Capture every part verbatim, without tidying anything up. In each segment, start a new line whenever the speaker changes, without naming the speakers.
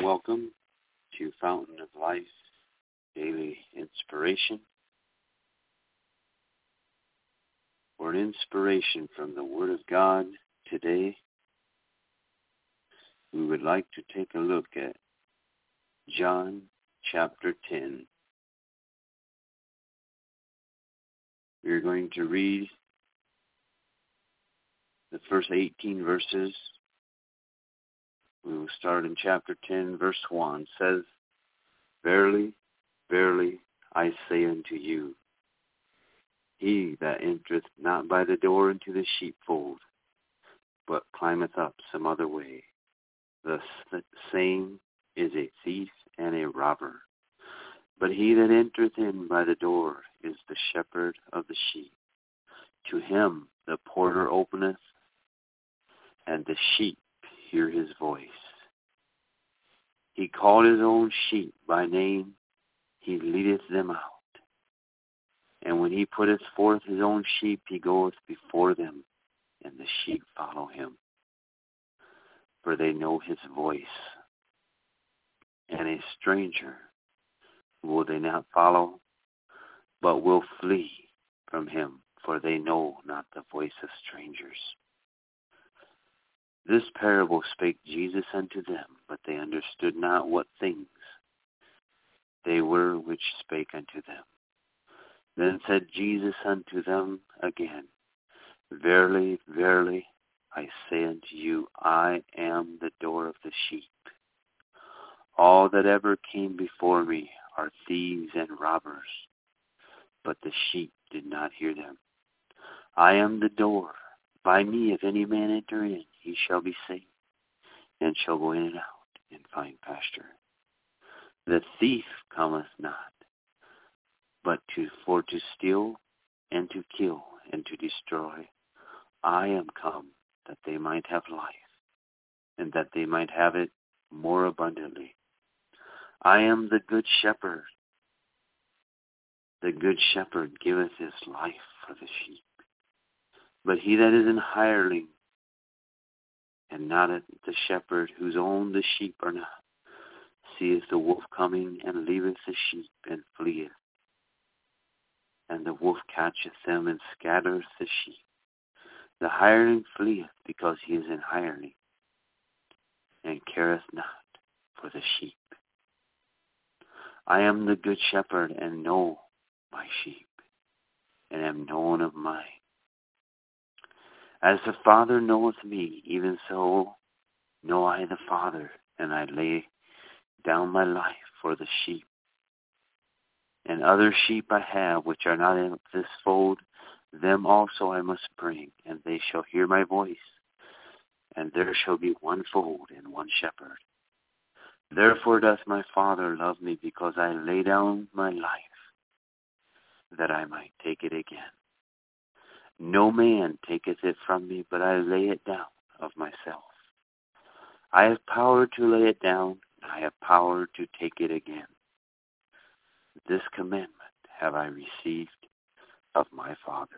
Welcome to Fountain of Life Daily Inspiration, for an inspiration from the Word of God today. We would like to take a look at John chapter ten. We're going to read the first eighteen verses. We will start in chapter ten, verse one. It says, Verily, verily, I say unto you, he that entereth not by the door into the sheepfold, but climbeth up some other way, the same is a thief and a robber. But he that entereth in by the door is the shepherd of the sheep. To him the porter openeth, and the sheep hear his voice. He called his own sheep by name, he leadeth them out. And when he putteth forth his own sheep, he goeth before them, and the sheep follow him. For they know his voice. And a stranger will they not follow, but will flee from him, for they know not the voice of strangers. This parable spake Jesus unto them, but they understood not what things they were which spake unto them. Then said Jesus unto them again, Verily, verily, I say unto you, I am the door of the sheep. All that ever came before me are thieves and robbers, but the sheep did not hear them. I am the door. By me, if any man enter in, he shall be saved, and shall go in and out, and find pasture. The thief cometh not, but to for to steal, and to kill, and to destroy. I am come that they might have life, and that they might have it more abundantly. I am the good shepherd. The good shepherd giveth his life for the sheep. But he that is an hireling, and not the shepherd, whose own the sheep are not, seeth the wolf coming, and leaveth the sheep, and fleeth. And the wolf catcheth them, and scattereth the sheep. The hireling fleeth, because he is an hireling, and careth not for the sheep. I am the good shepherd, and know my sheep, and am known of mine. As the Father knoweth me, even so know I the Father, and I lay down my life for the sheep. And other sheep I have, which are not in this fold, them also I must bring, and they shall hear my voice. And there shall be one fold and one shepherd. Therefore doth my Father love me, because I lay down my life, that I might take it again. No man taketh it from me, but I lay it down of myself. I have power to lay it down, and I have power to take it again. This commandment have I received of my Father.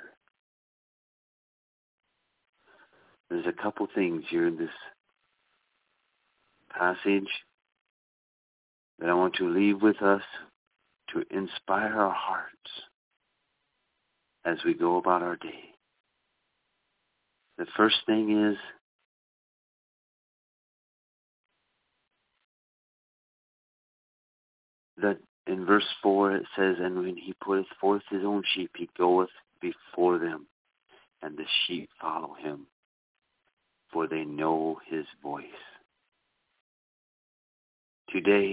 There's a couple things here in this passage that I want to leave with us to inspire our hearts as we go about our day. The first thing is that in verse four it says, And when he putteth forth his own sheep, he goeth before them, and the sheep follow him, for they know his voice. Today,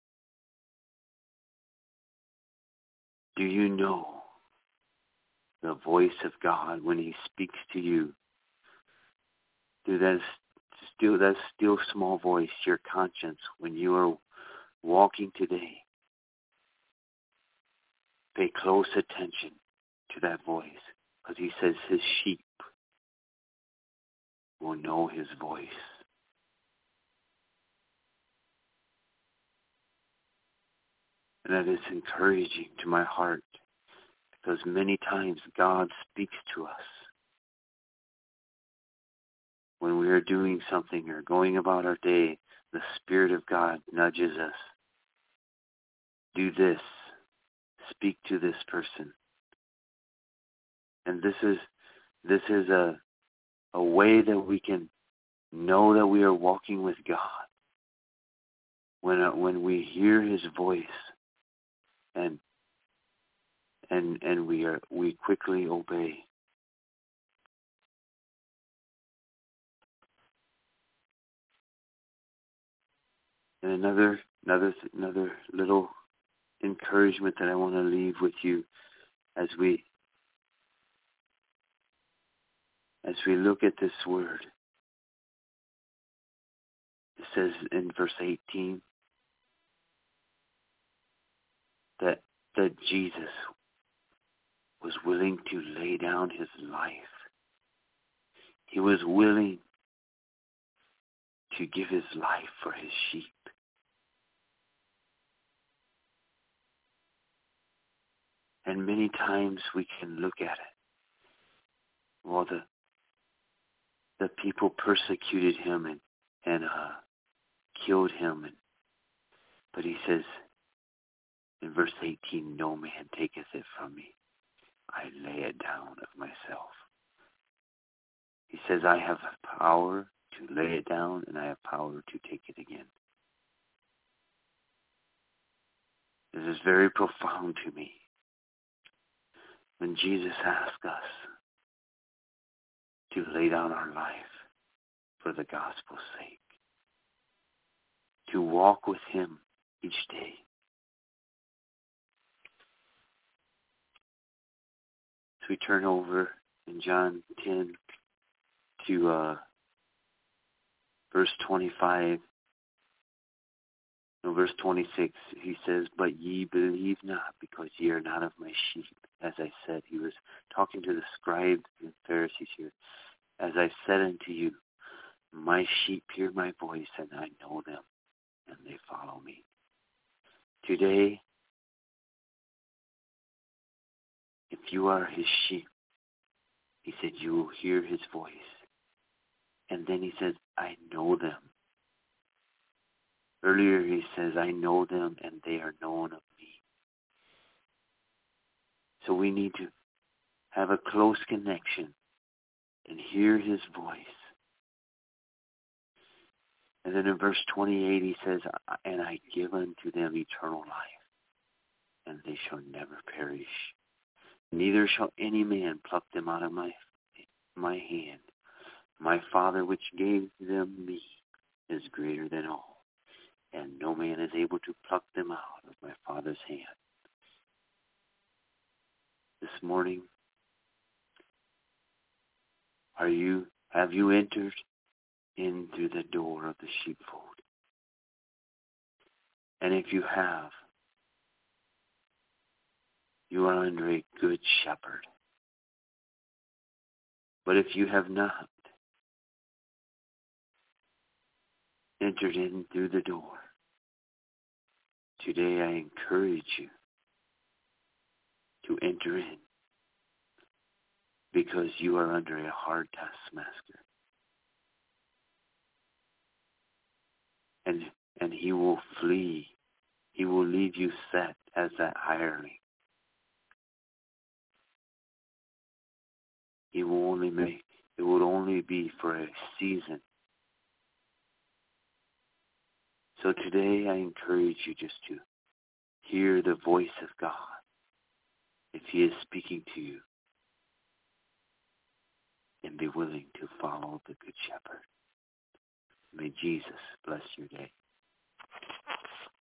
do you know the voice of God when he speaks to you? Through that still, that still small voice, your conscience, when you are walking today, pay close attention to that voice, because he says his sheep will know his voice. And that is encouraging to my heart, because many times God speaks to us when we are doing something or going about our day the Spirit of God nudges us. Do this. Speak to this person. And this is this is a a way that we can know that we are walking with God. When uh, when we hear His voice, and and and we are we quickly obey. And another another another little encouragement that I want to leave with you as we as we look at this word. It says in verse eighteen that that Jesus was willing to lay down his life. He was willing to give his life for his sheep. And many times we can look at it. Well, the the people persecuted him and and uh, killed him, and but he says in verse eighteen, "No man taketh it from me; I lay it down of myself." He says, "I have power to lay it down, and I have power to take it again." This is very profound to me. When Jesus asks us to lay down our life for the gospel's sake, to walk with him each day. So we turn over in John ten to uh, verse twenty-five, no, verse twenty-six. He says, "But ye believe not, because ye are not of my sheep." As I said, he was talking to the scribes and Pharisees here. "As I said unto you, my sheep hear my voice, and I know them, and they follow me." Today, if you are his sheep, he said, you will hear his voice. And then he says, "I know them." Earlier he says, "I know them, and they are known of me." So we need to have a close connection and hear his voice. And then in verse twenty-eight he says, "And I give unto them eternal life, and they shall never perish. Neither shall any man pluck them out of my, my hand. My Father which gave them me is greater than all, and no man is able to pluck them out of my Father's hand." This morning, are you have you entered in through the door of the sheepfold? And if you have, you are under a good shepherd. But if you have not entered in through the door, today I encourage you to enter in, because you are under a hard taskmaster. And and he will flee. He will leave you set as that hireling. He will only make it will only be for a season. So today I encourage you just to hear the voice of God. If he is speaking to you, and be willing to follow the Good Shepherd. May Jesus bless your day.